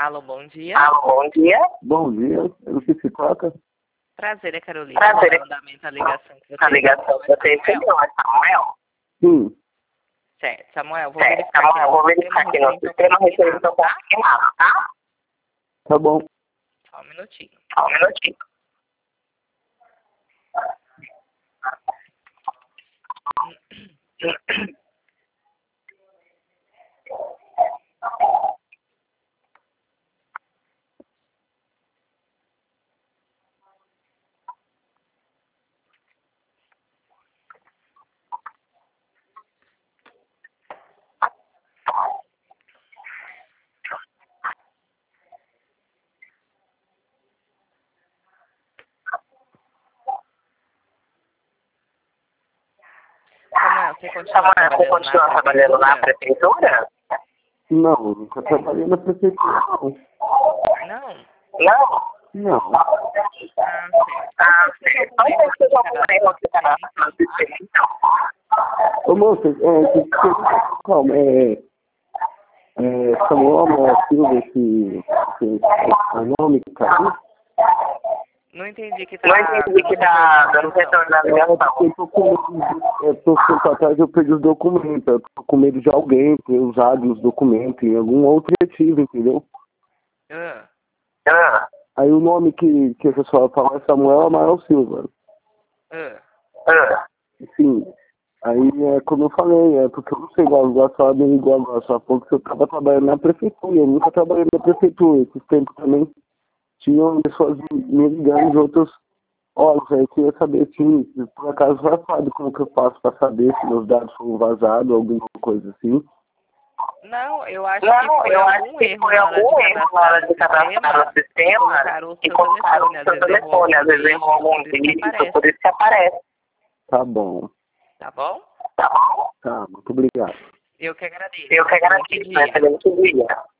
Alô, bom dia. Alô, bom dia. Bom dia. O que se toca? Prazer, é Carolina. Prazer. Andamento a ligação que você A ligação que você recebeu, é Samuel? Sim. Certo, Samuel, vou verificar Samuel, eu vou verificar aqui no sistema referente ao confirmado, tá? Tá bom. Só um minutinho. Só um minutinho. Samuel, você continua trabalhando na prefeitura? Não, nunca trabalhei na prefeitura, não. Não? Não. Não. Certo. Não sei se eu vou poder considerar no sistema, então. Ô, moça, calma, Samuel Silva, esse é o nome que tá aí? Não entendi que Não entendi que tá dando retorno na ligação. Eu tô com medo, tempo atrás eu perdi os documentos, eu tô com medo de alguém ter usado os documentos em algum outro motivo, entendeu? Aí o nome que a pessoa fala é Samuel Amaral Silva. Sim. Aí como eu falei, porque eu não sei igual só bem igual agora, só pouco que eu tava trabalhando na prefeitura, eu nunca trabalhei na prefeitura, esse tempo também tinham pessoas me ligando de outros órgãos, aí eu queria saber se por acaso vazado, como que eu faço para saber se meus dados foram vazados, alguma coisa assim. Não, eu acho que foi algum erro na hora de cadastrar no sistema e colocaram o seu telefone, às vezes errou algum dígito, por isso que aparece. Tá bom. Tá bom? Tá bom? Tá, muito obrigado. Eu que agradeço. Eu que agradeço, excelente dia.